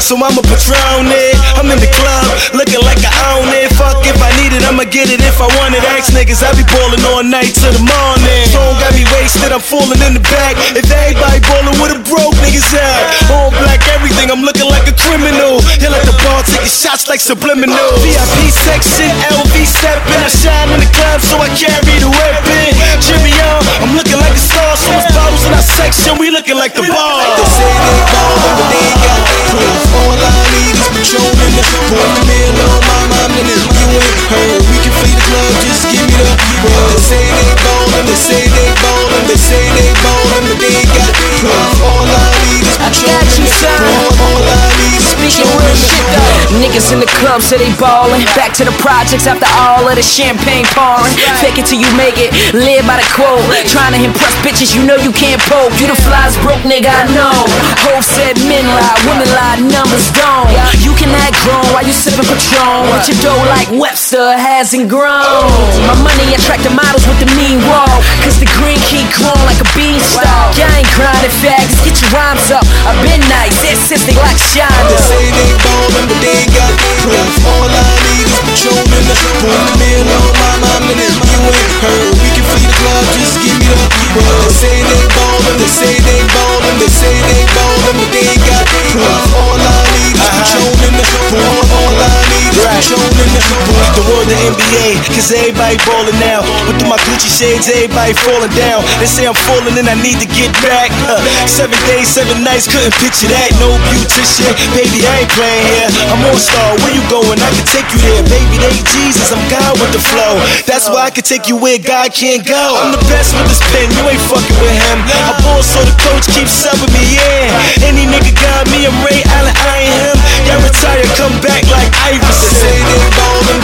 so I'ma Patron it. I'm in the club, looking like I own it. Fuck if I need it, I'ma get it if I want it. Ask niggas, I be ballin' all night till the morning. Phone got me wasted, I'm falling in the back. If everybody ballin', where the broke niggas at? All black, everything, I'm looking like a criminal. They let the ball taking shots like subliminal. VIP section, LV steppin'. I shine in the club, so I carry the weapon. Jimmy on, I'm looking like a star. So much bottles in our section, we looking like the bar. They say they ballin', but they ain't got proof. All I need is Patron in the pour the meal on my mom, and if you ain't heard, we can flee the club, just give me the word. They say they ballin', they say they ballin', they say they ballin', but they ain't got proof. All I need is Patron in the all I need is Patron in the Niggas in the club say they ballin'. Back to the projects after all of the champagne pouring. Fake it till you make it, live by the quote. Trying to impress bitches, you know you can't poke. You the flies broke nigga, I know. Hope said men lie, women lie, numbers don't. You can act grown while you sippin' Patron. With your dough like Webster hasn't grown. My money attract the models with the mean walk, cause the green keep growing like a beanstalk. I ain't grinding fags, get your rhymes up. I've been nice, assisting like Shonda. They say they ballin', but they ain't got proof. All I need is Patron in the pour the meal on my mom, and if you ain't heard, we can flee the club, just give me the word. They say they ballin', they say they ballin', they say they ballin', but they ain't got proof. All I need is Patron in the pour. All I need is Patron in the pour. The world of NBA, cause everybody ballin' now. With my Gucci shades, everybody fallin' down. They say I'm fallin' and I need to get back. 7 days, 7 nights, couldn't picture that. No beautician, baby, I ain't playin' here. I'm all-star, where you going? I can take you there. Baby, they Jesus, I'm God with the flow. That's why I can take you where God can't go. I'm the best with this pen, you ain't fucking with him. I ball so the coach keeps subbing me, yeah. Any nigga got me, I'm Ray Allen, I ain't him. Y'all retire, come back like Iverson. They say they ballin',